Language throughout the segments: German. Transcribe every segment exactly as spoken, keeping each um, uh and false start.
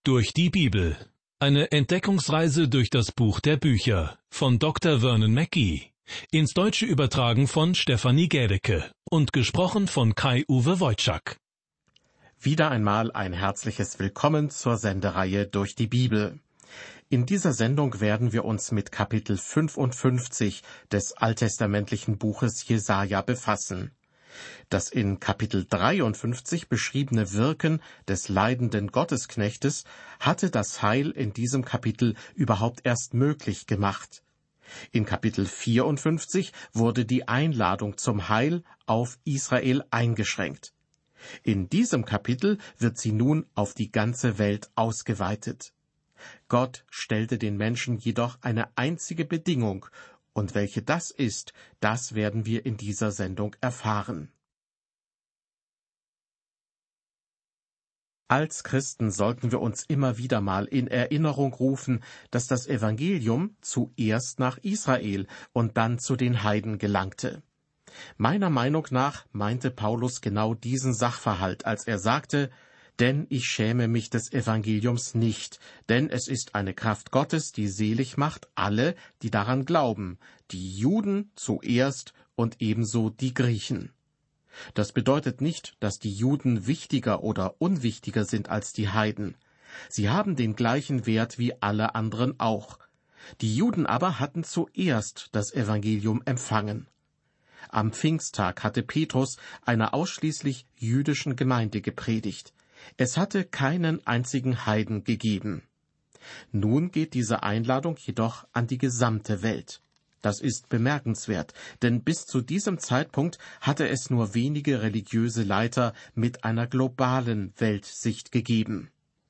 Durch die Bibel. Eine Entdeckungsreise durch das Buch der Bücher von Doktor Vernon Mackey. Ins Deutsche übertragen von Stefanie Gädecke und gesprochen von Kai-Uwe Wojczak. Wieder einmal ein herzliches Willkommen zur Sendereihe Durch die Bibel. In dieser Sendung werden wir uns mit Kapitel fünfundfünfzig des alttestamentlichen Buches Jesaja befassen. Das in Kapitel dreiundfünfzig beschriebene Wirken des leidenden Gottesknechtes hatte das Heil in diesem Kapitel überhaupt erst möglich gemacht. In Kapitel vierundfünfzig wurde die Einladung zum Heil auf Israel eingeschränkt. In diesem Kapitel wird sie nun auf die ganze Welt ausgeweitet. Gott stellte den Menschen jedoch eine einzige Bedingung, und welche das ist, das werden wir in dieser Sendung erfahren. Als Christen sollten wir uns immer wieder mal in Erinnerung rufen, dass das Evangelium zuerst nach Israel und dann zu den Heiden gelangte. Meiner Meinung nach meinte Paulus genau diesen Sachverhalt, als er sagte: Denn ich schäme mich des Evangeliums nicht, denn es ist eine Kraft Gottes, die selig macht alle, die daran glauben, die Juden zuerst und ebenso die Griechen. Das bedeutet nicht, dass die Juden wichtiger oder unwichtiger sind als die Heiden. Sie haben den gleichen Wert wie alle anderen auch. Die Juden aber hatten zuerst das Evangelium empfangen. Am Pfingsttag hatte Petrus einer ausschließlich jüdischen Gemeinde gepredigt. Es hatte keinen einzigen Heiden gegeben. Nun geht diese Einladung jedoch an die gesamte Welt. Das ist bemerkenswert, denn bis zu diesem Zeitpunkt hatte es nur wenige religiöse Leiter mit einer globalen Weltsicht gegeben.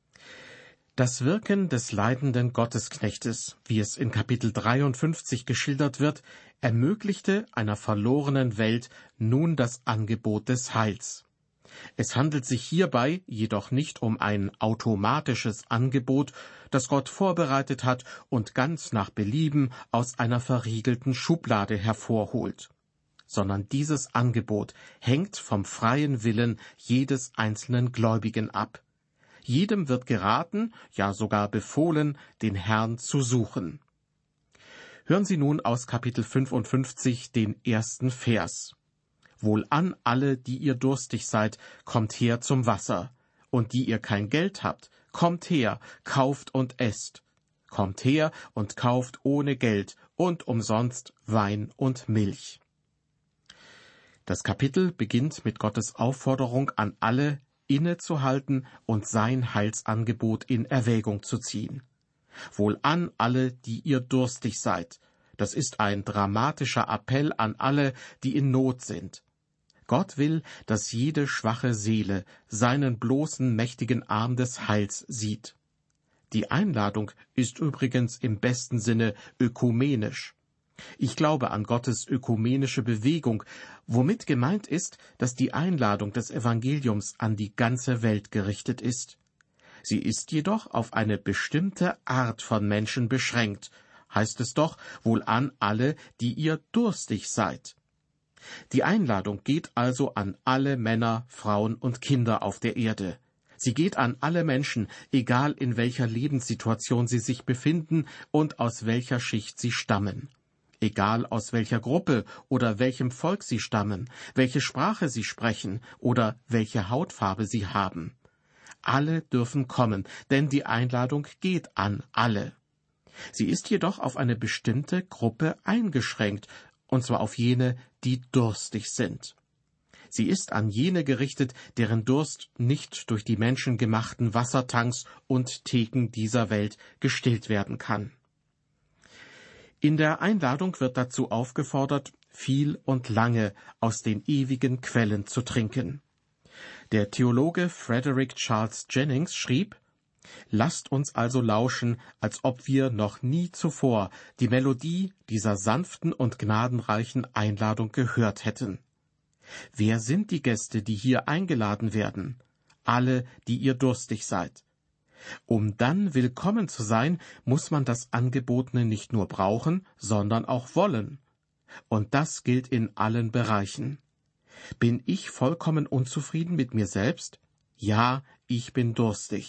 Das Wirken des leidenden Gottesknechtes, wie es in Kapitel dreiundfünfzig geschildert wird, ermöglichte einer verlorenen Welt nun das Angebot des Heils. Es handelt sich hierbei jedoch nicht um ein automatisches Angebot, das Gott vorbereitet hat und ganz nach Belieben aus einer verriegelten Schublade hervorholt, sondern dieses Angebot hängt vom freien Willen jedes einzelnen Gläubigen ab. Jedem wird geraten, ja sogar befohlen, den Herrn zu suchen. Hören Sie nun aus Kapitel fünfundfünfzig den ersten Vers. Wohlan alle, die ihr durstig seid, kommt her zum Wasser. Und die ihr kein Geld habt, kommt her, kauft und esst. Kommt her und kauft ohne Geld und umsonst Wein und Milch. Das Kapitel beginnt mit Gottes Aufforderung an alle, innezuhalten und sein Heilsangebot in Erwägung zu ziehen. Wohlan alle, die ihr durstig seid. Das ist ein dramatischer Appell an alle, die in Not sind. Gott will, dass jede schwache Seele seinen bloßen mächtigen Arm des Heils sieht. Die Einladung ist übrigens im besten Sinne ökumenisch. Ich glaube an Gottes ökumenische Bewegung, womit gemeint ist, dass die Einladung des Evangeliums an die ganze Welt gerichtet ist. Sie ist jedoch auf eine bestimmte Art von Menschen beschränkt, heißt es doch, wohlan alle, die ihr durstig seid. Die Einladung geht also an alle Männer, Frauen und Kinder auf der Erde. Sie geht an alle Menschen, egal in welcher Lebenssituation sie sich befinden und aus welcher Schicht sie stammen. Egal aus welcher Gruppe oder welchem Volk sie stammen, welche Sprache sie sprechen oder welche Hautfarbe sie haben. Alle dürfen kommen, denn die Einladung geht an alle. Sie ist jedoch auf eine bestimmte Gruppe eingeschränkt, und zwar auf jene, die durstig sind. Sie ist an jene gerichtet, deren Durst nicht durch die menschengemachten Wassertanks und Theken dieser Welt gestillt werden kann. In der Einladung wird dazu aufgefordert, viel und lange aus den ewigen Quellen zu trinken. Der Theologe Frederick Charles Jennings schrieb: Lasst uns also lauschen, als ob wir noch nie zuvor die Melodie dieser sanften und gnadenreichen Einladung gehört hätten. Wer sind die Gäste, die hier eingeladen werden? Alle, die ihr durstig seid. Um dann willkommen zu sein, muss man das Angebotene nicht nur brauchen, sondern auch wollen. Und das gilt in allen Bereichen. Bin ich vollkommen unzufrieden mit mir selbst? Ja, ich bin durstig.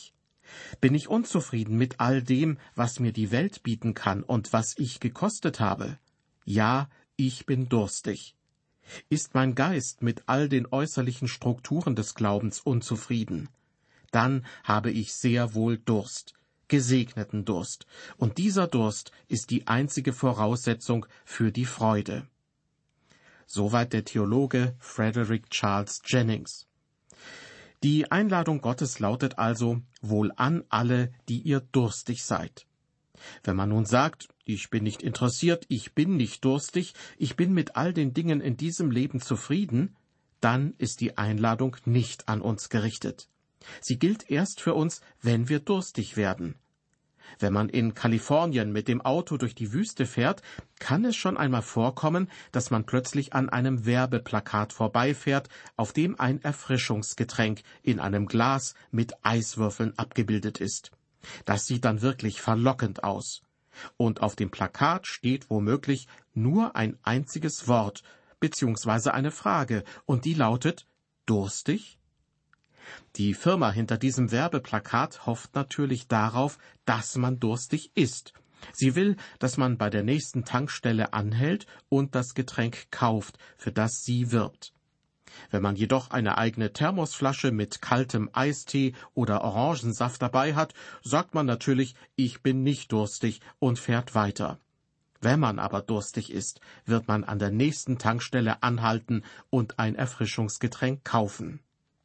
Bin ich unzufrieden mit all dem, was mir die Welt bieten kann und was ich gekostet habe? Ja, ich bin durstig. Ist mein Geist mit all den äußerlichen Strukturen des Glaubens unzufrieden? Dann habe ich sehr wohl Durst, gesegneten Durst, und dieser Durst ist die einzige Voraussetzung für die Freude. Soweit der Theologe Frederick Charles Jennings. Die Einladung Gottes lautet also: Wohlan alle, die ihr durstig seid. Wenn man nun sagt, ich bin nicht interessiert, ich bin nicht durstig, ich bin mit all den Dingen in diesem Leben zufrieden, dann ist die Einladung nicht an uns gerichtet. Sie gilt erst für uns, wenn wir durstig werden. Wenn man in Kalifornien mit dem Auto durch die Wüste fährt, kann es schon einmal vorkommen, dass man plötzlich an einem Werbeplakat vorbeifährt, auf dem ein Erfrischungsgetränk in einem Glas mit Eiswürfeln abgebildet ist. Das sieht dann wirklich verlockend aus. Und auf dem Plakat steht womöglich nur ein einziges Wort, beziehungsweise eine Frage, und die lautet: Durstig? Die Firma hinter diesem Werbeplakat hofft natürlich darauf, dass man durstig ist. Sie will, dass man bei der nächsten Tankstelle anhält und das Getränk kauft, für das sie wirbt. Wenn man jedoch eine eigene Thermosflasche mit kaltem Eistee oder Orangensaft dabei hat, sagt man natürlich, ich bin nicht durstig, und fährt weiter. Wenn man aber durstig ist, wird man an der nächsten Tankstelle anhalten und ein Erfrischungsgetränk kaufen.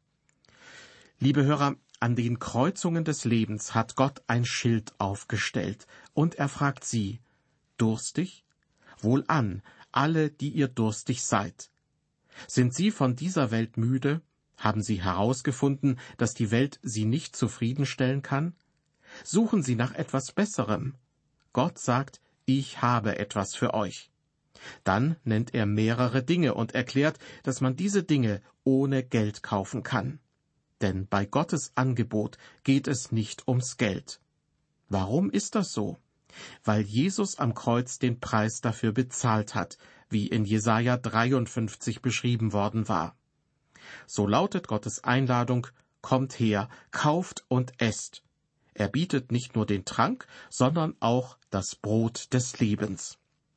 Liebe Hörer, an den Kreuzungen des Lebens hat Gott ein Schild aufgestellt, und er fragt sie: Durstig? Wohlan, alle, die ihr durstig seid. Sind Sie von dieser Welt müde? Haben Sie herausgefunden, dass die Welt Sie nicht zufriedenstellen kann? Suchen Sie nach etwas Besserem. Gott sagt: Ich habe etwas für euch. Dann nennt er mehrere Dinge und erklärt, dass man diese Dinge ohne Geld kaufen kann. Denn bei Gottes Angebot geht es nicht ums Geld. Warum ist das so? Weil Jesus am Kreuz den Preis dafür bezahlt hat, wie in Jesaja dreiundfünfzig beschrieben worden war. So lautet Gottes Einladung: Kommt her, kauft und esst. Er bietet nicht nur den Trank, sondern auch das Brot des Lebens.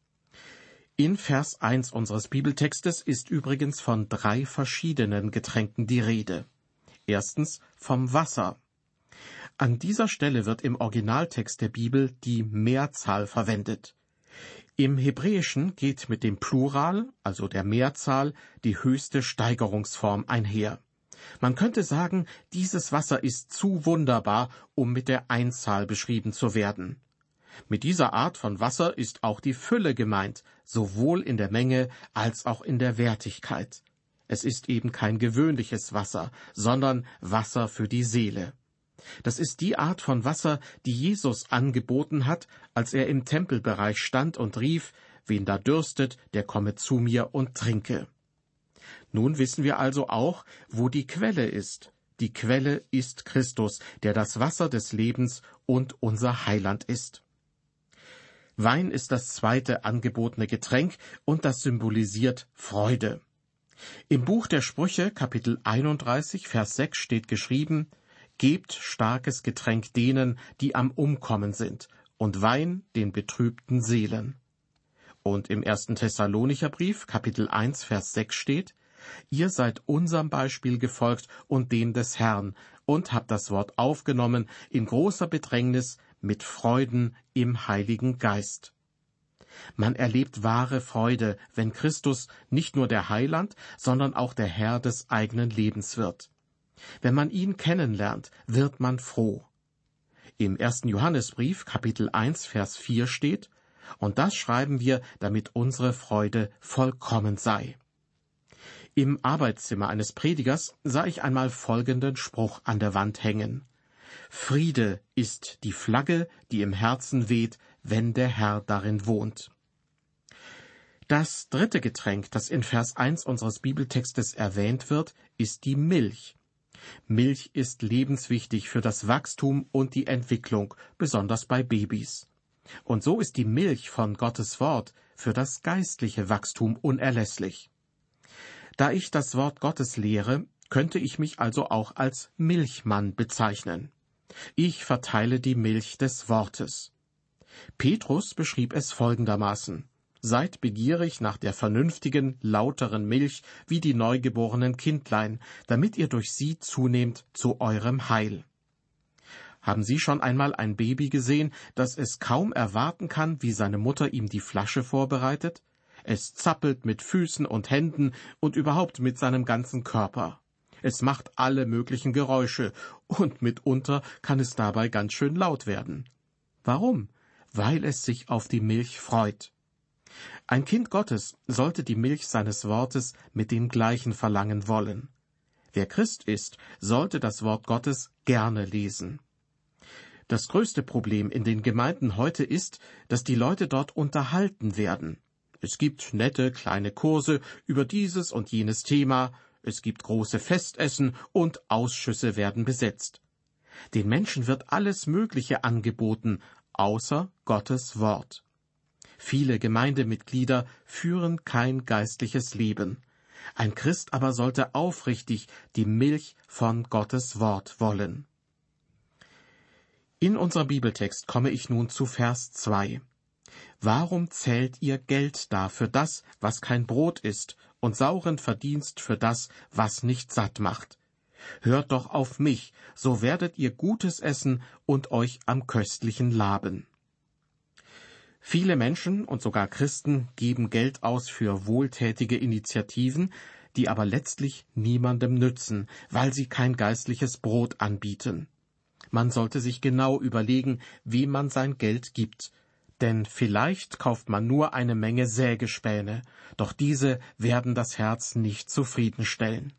In Vers eins unseres Bibeltextes ist übrigens von drei verschiedenen Getränken die Rede. Erstens vom Wasser. An dieser Stelle wird im Originaltext der Bibel die Mehrzahl verwendet. Im Hebräischen geht mit dem Plural, also der Mehrzahl, die höchste Steigerungsform einher. Man könnte sagen, dieses Wasser ist zu wunderbar, um mit der Einzahl beschrieben zu werden. Mit dieser Art von Wasser ist auch die Fülle gemeint, sowohl in der Menge als auch in der Wertigkeit. Es ist eben kein gewöhnliches Wasser, sondern Wasser für die Seele. Das ist die Art von Wasser, die Jesus angeboten hat, als er im Tempelbereich stand und rief: Wen da dürstet, der komme zu mir und trinke. Nun wissen wir also auch, wo die Quelle ist. Die Quelle ist Christus, der das Wasser des Lebens und unser Heiland ist. Wein ist das zweite angebotene Getränk, und das symbolisiert Freude. Im Buch der Sprüche, Kapitel einunddreißig, Vers sechs steht geschrieben: Gebt starkes Getränk denen, die am Umkommen sind, und Wein den betrübten Seelen. Und im ersten Thessalonicher Brief, Kapitel eins, Vers sechs steht: Ihr seid unserem Beispiel gefolgt und dem des Herrn, und habt das Wort aufgenommen in großer Bedrängnis mit Freuden im Heiligen Geist. Man erlebt wahre Freude, wenn Christus nicht nur der Heiland, sondern auch der Herr des eigenen Lebens wird. Wenn man ihn kennenlernt, wird man froh. Im ersten Johannesbrief, Kapitel eins, Vers vier steht: Und das schreiben wir, damit unsere Freude vollkommen sei. Im Arbeitszimmer eines Predigers sah ich einmal folgenden Spruch an der Wand hängen: Friede ist die Flagge, die im Herzen weht, wenn der Herr darin wohnt. Das dritte Getränk, das in Vers eins unseres Bibeltextes erwähnt wird, ist die Milch. Milch ist lebenswichtig für das Wachstum und die Entwicklung, besonders bei Babys. Und so ist die Milch von Gottes Wort für das geistliche Wachstum unerlässlich. Da ich das Wort Gottes lehre, könnte ich mich also auch als Milchmann bezeichnen. Ich verteile die Milch des Wortes. Petrus beschrieb es folgendermaßen: Seid begierig nach der vernünftigen, lauteren Milch wie die neugeborenen Kindlein, damit ihr durch sie zunehmt zu eurem Heil. Haben Sie schon einmal ein Baby gesehen, das es kaum erwarten kann, wie seine Mutter ihm die Flasche vorbereitet? Es zappelt mit Füßen und Händen und überhaupt mit seinem ganzen Körper. Es macht alle möglichen Geräusche, und mitunter kann es dabei ganz schön laut werden. Warum? Weil es sich auf die Milch freut. Ein Kind Gottes sollte die Milch seines Wortes mit dem gleichen verlangen wollen. Wer Christ ist, sollte das Wort Gottes gerne lesen. Das größte Problem in den Gemeinden heute ist, dass die Leute dort unterhalten werden. Es gibt nette kleine Kurse über dieses und jenes Thema, es gibt große Festessen und Ausschüsse werden besetzt. Den Menschen wird alles Mögliche angeboten, außer Gottes Wort. Viele Gemeindemitglieder führen kein geistliches Leben. Ein Christ aber sollte aufrichtig die Milch von Gottes Wort wollen. In unserem Bibeltext komme ich nun zu Vers zwei. Warum zählt ihr Geld dar für das, was kein Brot ist, und sauren Verdienst für das, was nicht satt macht? Hört doch auf mich, so werdet ihr Gutes essen und euch am Köstlichen laben. Viele Menschen und sogar Christen geben Geld aus für wohltätige Initiativen, die aber letztlich niemandem nützen, weil sie kein geistliches Brot anbieten. Man sollte sich genau überlegen, wem man sein Geld gibt, denn vielleicht kauft man nur eine Menge Sägespäne, doch diese werden das Herz nicht zufriedenstellen.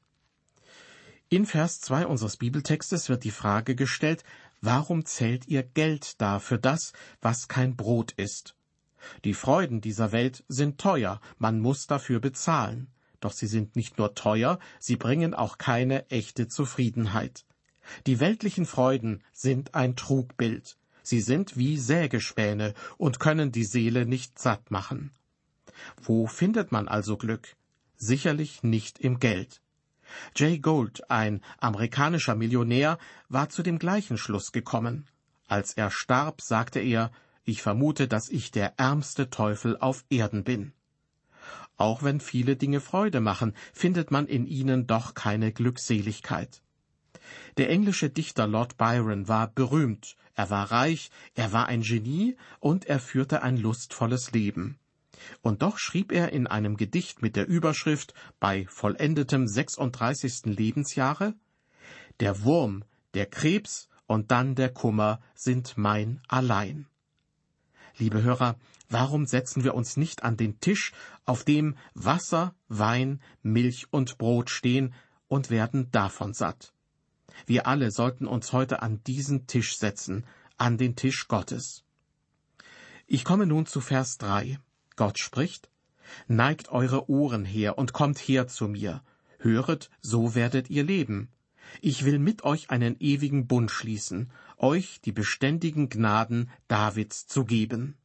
In Vers zwei unseres Bibeltextes wird die Frage gestellt, warum zählt ihr Geld dar für das, was kein Brot ist? Die Freuden dieser Welt sind teuer, man muss dafür bezahlen. Doch sie sind nicht nur teuer, sie bringen auch keine echte Zufriedenheit. Die weltlichen Freuden sind ein Trugbild. Sie sind wie Sägespäne und können die Seele nicht satt machen. Wo findet man also Glück? Sicherlich nicht im Geld. Jay Gould, ein amerikanischer Millionär, war zu dem gleichen Schluss gekommen. Als er starb, sagte er, ich vermute, dass ich der ärmste Teufel auf Erden bin. Auch wenn viele Dinge Freude machen, findet man in ihnen doch keine Glückseligkeit. Der englische Dichter Lord Byron war berühmt, er war reich, er war ein Genie und er führte ein lustvolles Leben. Und doch schrieb er in einem Gedicht mit der Überschrift »Bei vollendetem sechsunddreißigsten Lebensjahre«: »Der Wurm, der Krebs und dann der Kummer sind mein allein.« Liebe Hörer, warum setzen wir uns nicht an den Tisch, auf dem Wasser, Wein, Milch und Brot stehen, und werden davon satt? Wir alle sollten uns heute an diesen Tisch setzen, an den Tisch Gottes. Ich komme nun zu Vers drei. Gott spricht: »Neigt eure Ohren her und kommt her zu mir. Höret, so werdet ihr leben. Ich will mit euch einen ewigen Bund schließen, euch die beständigen Gnaden Davids zu geben.«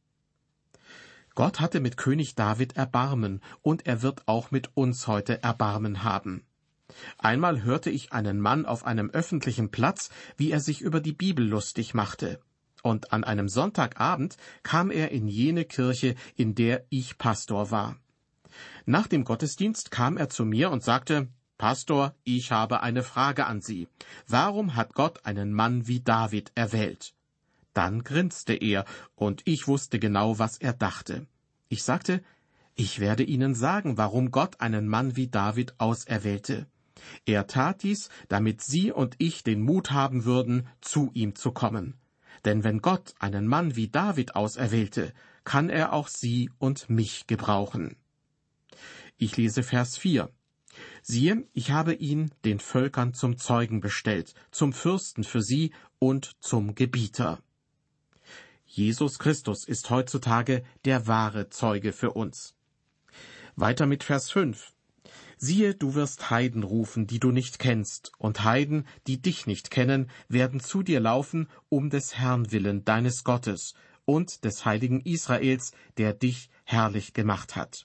Gott hatte mit König David Erbarmen, und er wird auch mit uns heute Erbarmen haben. Einmal hörte ich einen Mann auf einem öffentlichen Platz, wie er sich über die Bibel lustig machte. Und an einem Sonntagabend kam er in jene Kirche, in der ich Pastor war. Nach dem Gottesdienst kam er zu mir und sagte: »Pastor, ich habe eine Frage an Sie. Warum hat Gott einen Mann wie David erwählt?« Dann grinste er, und ich wusste genau, was er dachte. Ich sagte: »Ich werde Ihnen sagen, warum Gott einen Mann wie David auserwählte. Er tat dies, damit Sie und ich den Mut haben würden, zu ihm zu kommen. Denn wenn Gott einen Mann wie David auserwählte, kann er auch Sie und mich gebrauchen.« Ich lese Vers vier. »Siehe, ich habe ihn den Völkern zum Zeugen bestellt, zum Fürsten für sie und zum Gebieter.« Jesus Christus ist heutzutage der wahre Zeuge für uns. Weiter mit Vers fünf. »Siehe, du wirst Heiden rufen, die du nicht kennst, und Heiden, die dich nicht kennen, werden zu dir laufen, um des Herrn willen, deines Gottes, und des heiligen Israels, der dich herrlich gemacht hat.«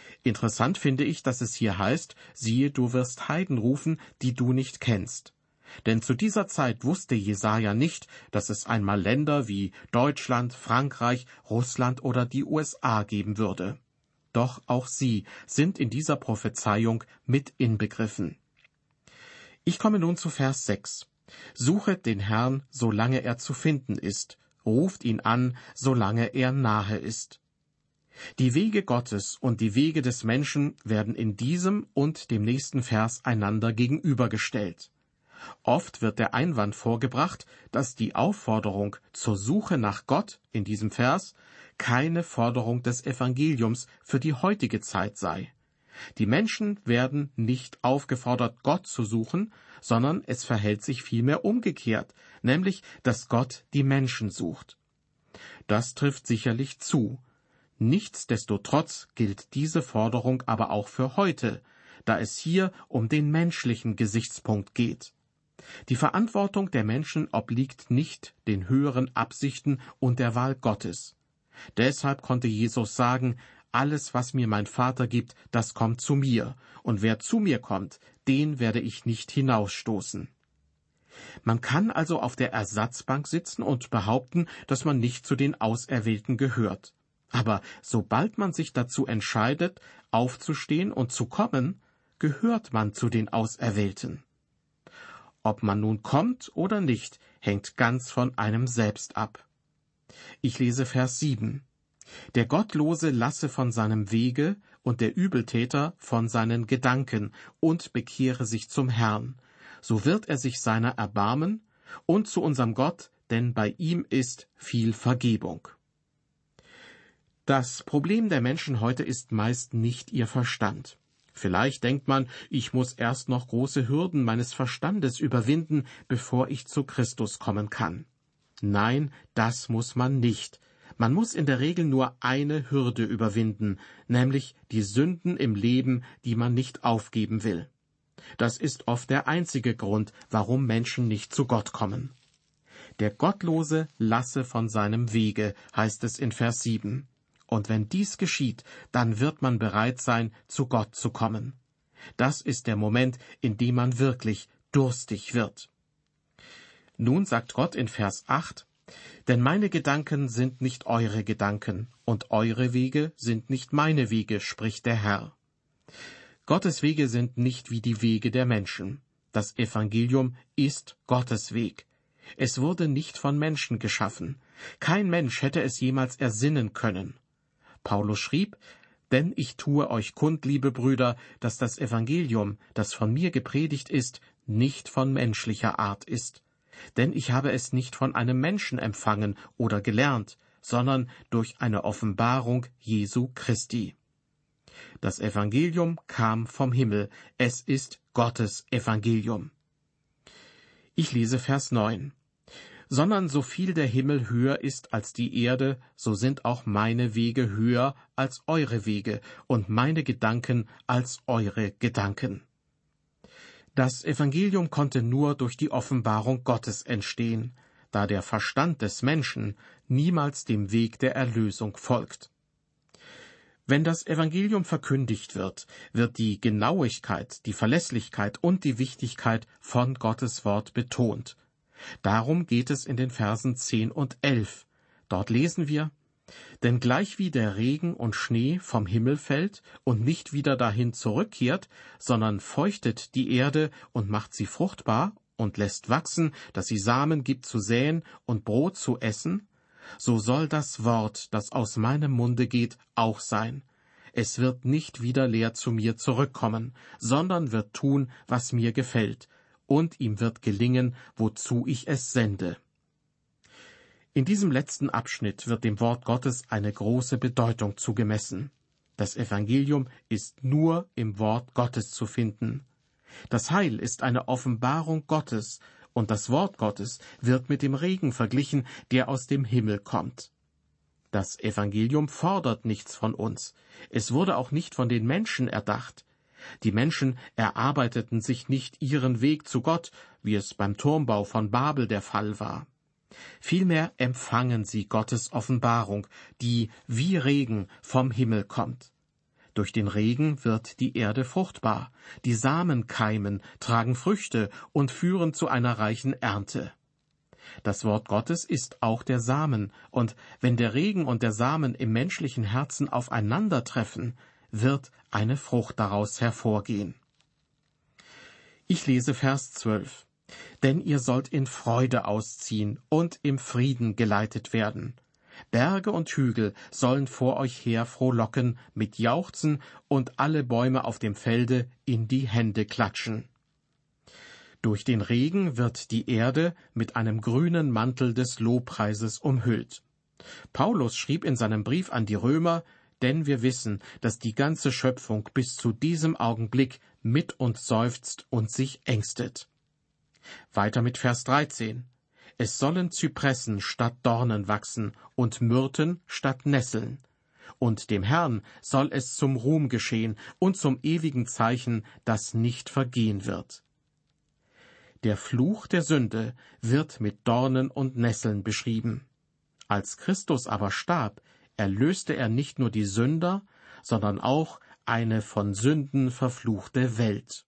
Interessant finde ich, dass es hier heißt, siehe, du wirst Heiden rufen, die du nicht kennst. Denn zu dieser Zeit wusste Jesaja nicht, dass es einmal Länder wie Deutschland, Frankreich, Russland oder die U S A geben würde. Doch auch sie sind in dieser Prophezeiung mit inbegriffen. Ich komme nun zu Vers sechs. Suchet den Herrn, solange er zu finden ist, ruft ihn an, solange er nahe ist. Die Wege Gottes und die Wege des Menschen werden in diesem und dem nächsten Vers einander gegenübergestellt. Oft wird der Einwand vorgebracht, dass die Aufforderung zur Suche nach Gott in diesem Vers keine Forderung des Evangeliums für die heutige Zeit sei. Die Menschen werden nicht aufgefordert, Gott zu suchen, sondern es verhält sich vielmehr umgekehrt, nämlich, dass Gott die Menschen sucht. Das trifft sicherlich zu. Nichtsdestotrotz gilt diese Forderung aber auch für heute, da es hier um den menschlichen Gesichtspunkt geht. Die Verantwortung der Menschen obliegt nicht den höheren Absichten und der Wahl Gottes. Deshalb konnte Jesus sagen, alles, was mir mein Vater gibt, das kommt zu mir, und wer zu mir kommt, den werde ich nicht hinausstoßen. Man kann also auf der Ersatzbank sitzen und behaupten, dass man nicht zu den Auserwählten gehört. Aber sobald man sich dazu entscheidet, aufzustehen und zu kommen, gehört man zu den Auserwählten. Ob man nun kommt oder nicht, hängt ganz von einem selbst ab. Ich lese Vers sieben. Der Gottlose lasse von seinem Wege und der Übeltäter von seinen Gedanken und bekehre sich zum Herrn. So wird er sich seiner erbarmen und zu unserem Gott, denn bei ihm ist viel Vergebung. Das Problem der Menschen heute ist meist nicht ihr Verstand. Vielleicht denkt man, ich muss erst noch große Hürden meines Verstandes überwinden, bevor ich zu Christus kommen kann. Nein, das muss man nicht. Man muss in der Regel nur eine Hürde überwinden, nämlich die Sünden im Leben, die man nicht aufgeben will. Das ist oft der einzige Grund, warum Menschen nicht zu Gott kommen. Der Gottlose lasse von seinem Wege, heißt es in Vers sieben. Und wenn dies geschieht, dann wird man bereit sein, zu Gott zu kommen. Das ist der Moment, in dem man wirklich durstig wird. Nun sagt Gott in Vers acht, denn meine Gedanken sind nicht eure Gedanken, und eure Wege sind nicht meine Wege, spricht der Herr. Gottes Wege sind nicht wie die Wege der Menschen. Das Evangelium ist Gottes Weg. Es wurde nicht von Menschen geschaffen. Kein Mensch hätte es jemals ersinnen können. Paulus schrieb, denn ich tue euch kund, liebe Brüder, dass das Evangelium, das von mir gepredigt ist, nicht von menschlicher Art ist. Denn ich habe es nicht von einem Menschen empfangen oder gelernt, sondern durch eine Offenbarung Jesu Christi. Das Evangelium kam vom Himmel, es ist Gottes Evangelium. Ich lese Vers neun. Sondern so viel der Himmel höher ist als die Erde, so sind auch meine Wege höher als eure Wege und meine Gedanken als eure Gedanken. Das Evangelium konnte nur durch die Offenbarung Gottes entstehen, da der Verstand des Menschen niemals dem Weg der Erlösung folgt. Wenn das Evangelium verkündigt wird, wird die Genauigkeit, die Verlässlichkeit und die Wichtigkeit von Gottes Wort betont. Darum geht es in den Versen zehn und elf. Dort lesen wir, denn gleich wie der Regen und Schnee vom Himmel fällt und nicht wieder dahin zurückkehrt, sondern feuchtet die Erde und macht sie fruchtbar und lässt wachsen, dass sie Samen gibt zu säen und Brot zu essen, so soll das Wort, das aus meinem Munde geht, auch sein. Es wird nicht wieder leer zu mir zurückkommen, sondern wird tun, was mir gefällt, und ihm wird gelingen, wozu ich es sende. In diesem letzten Abschnitt wird dem Wort Gottes eine große Bedeutung zugemessen. Das Evangelium ist nur im Wort Gottes zu finden. Das Heil ist eine Offenbarung Gottes, und das Wort Gottes wird mit dem Regen verglichen, der aus dem Himmel kommt. Das Evangelium fordert nichts von uns. Es wurde auch nicht von den Menschen erdacht. Die Menschen erarbeiteten sich nicht ihren Weg zu Gott, wie es beim Turmbau von Babel der Fall war. Vielmehr empfangen sie Gottes Offenbarung, die wie Regen vom Himmel kommt. Durch den Regen wird die Erde fruchtbar, die Samen keimen, tragen Früchte und führen zu einer reichen Ernte. Das Wort Gottes ist auch der Samen, und wenn der Regen und der Samen im menschlichen Herzen aufeinandertreffen, wird eine Frucht daraus hervorgehen. Ich lese Vers zwölf. Denn ihr sollt in Freude ausziehen und im Frieden geleitet werden. Berge und Hügel sollen vor euch her frohlocken mit Jauchzen und alle Bäume auf dem Felde in die Hände klatschen. Durch den Regen wird die Erde mit einem grünen Mantel des Lobpreises umhüllt. Paulus schrieb in seinem Brief an die Römer, denn wir wissen, dass die ganze Schöpfung bis zu diesem Augenblick mit uns seufzt und sich ängstet. Weiter mit Vers dreizehn. Es sollen Zypressen statt Dornen wachsen und Myrten statt Nesseln. Und dem Herrn soll es zum Ruhm geschehen und zum ewigen Zeichen, das nicht vergehen wird. Der Fluch der Sünde wird mit Dornen und Nesseln beschrieben. Als Christus aber starb, erlöste er nicht nur die Sünder, sondern auch eine von Sünden verfluchte Welt.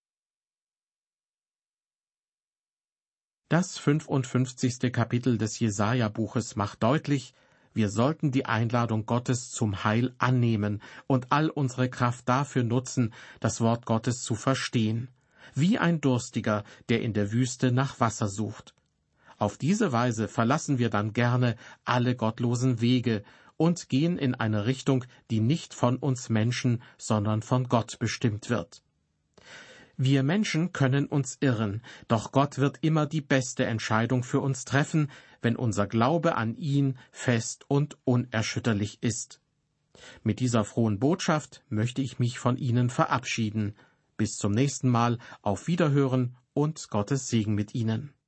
Das fünfundfünfzigste Kapitel des Jesaja-Buches macht deutlich, wir sollten die Einladung Gottes zum Heil annehmen und all unsere Kraft dafür nutzen, das Wort Gottes zu verstehen, wie ein Durstiger, der in der Wüste nach Wasser sucht. Auf diese Weise verlassen wir dann gerne alle gottlosen Wege und gehen in eine Richtung, die nicht von uns Menschen, sondern von Gott bestimmt wird. Wir Menschen können uns irren, doch Gott wird immer die beste Entscheidung für uns treffen, wenn unser Glaube an ihn fest und unerschütterlich ist. Mit dieser frohen Botschaft möchte ich mich von Ihnen verabschieden. Bis zum nächsten Mal, auf Wiederhören und Gottes Segen mit Ihnen.